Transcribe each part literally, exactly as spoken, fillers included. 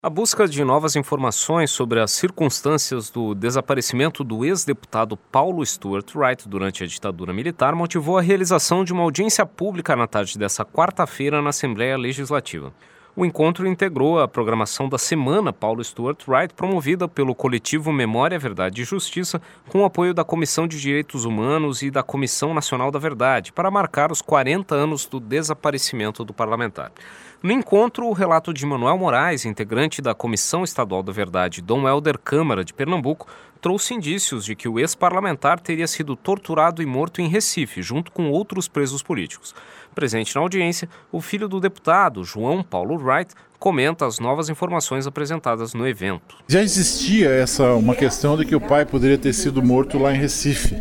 A busca de novas informações sobre as circunstâncias do desaparecimento do ex-deputado Paulo Stuart Wright durante a ditadura militar motivou a realização de uma audiência pública na tarde desta quarta-feira na Assembleia Legislativa. O encontro integrou a programação da Semana Paulo Stuart Wright, promovida pelo coletivo Memória, Verdade e Justiça, com o apoio da Comissão de Direitos Humanos e da Comissão Nacional da Verdade, para marcar os quarenta anos do desaparecimento do parlamentar. No encontro, o relato de Manuel Moraes, integrante da Comissão Estadual da Verdade, Dom Helder Câmara, de Pernambuco, trouxe indícios de que o ex-parlamentar teria sido torturado e morto em Recife, junto com outros presos políticos. Presente na audiência, o filho do deputado, João Paulo Wright, comenta as novas informações apresentadas no evento. Já existia essa uma questão de que o pai poderia ter sido morto lá em Recife.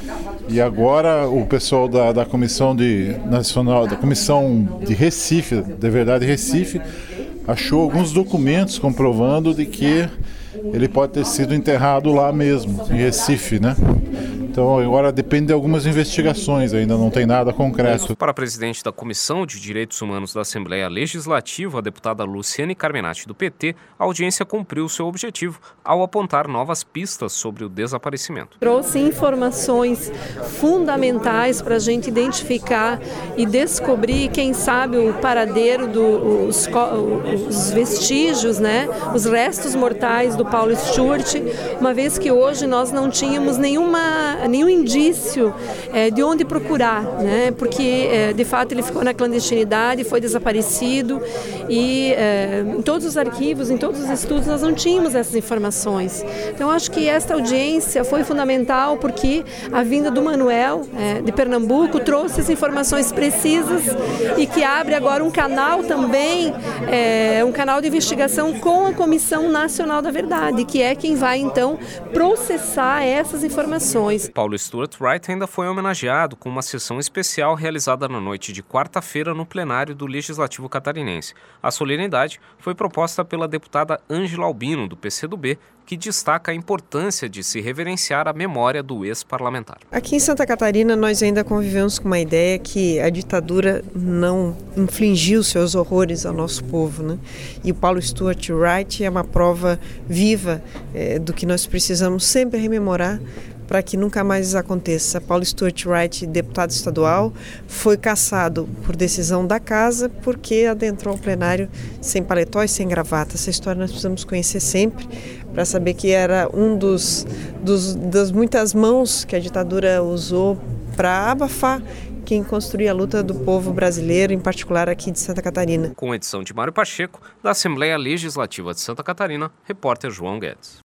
E agora o pessoal da, da Comissão de Nacional, da Comissão de Recife, de Verdade Recife, achou alguns documentos comprovando de que ele pode ter sido enterrado lá mesmo, em Recife, né? Então agora depende de algumas investigações, ainda não tem nada concreto. Para a presidente da Comissão de Direitos Humanos da Assembleia Legislativa, a deputada Luciane Carminati, do P T, a audiência cumpriu seu objetivo ao apontar novas pistas sobre o desaparecimento. Trouxe informações fundamentais para a gente identificar e descobrir, quem sabe, o paradeiro dos os vestígios, né, os restos mortais do Paulo Stuart, uma vez que hoje nós não tínhamos nenhuma nenhum indício é, de onde procurar, né? Porque é, de fato ele ficou na clandestinidade, foi desaparecido e é, em todos os arquivos, em todos os estudos nós não tínhamos essas informações. Então acho que esta audiência foi fundamental porque a vinda do Manuel é, de Pernambuco trouxe as informações precisas e que abre agora um canal também, é, um canal de investigação com a Comissão Nacional da Verdade, que é quem vai então processar essas informações. Paulo Stuart Wright ainda foi homenageado com uma sessão especial realizada na noite de quarta-feira no plenário do Legislativo catarinense. A solenidade foi proposta pela deputada Ângela Albino, do P C do B, que destaca a importância de se reverenciar a memória do ex-parlamentar. Aqui em Santa Catarina nós ainda convivemos com uma ideia que a ditadura não infligiu seus horrores ao nosso povo, né? E o Paulo Stuart Wright é uma prova viva é, do que nós precisamos sempre rememorar para que nunca mais isso aconteça. Paulo Stuart Wright, deputado estadual, foi cassado por decisão da casa porque adentrou o plenário sem paletó e sem gravata. Essa história nós precisamos conhecer sempre para saber que era um dos, dos das muitas mãos que a ditadura usou para abafar quem construía a luta do povo brasileiro, em particular aqui de Santa Catarina. Com edição de Mário Pacheco, da Assembleia Legislativa de Santa Catarina, repórter João Guedes.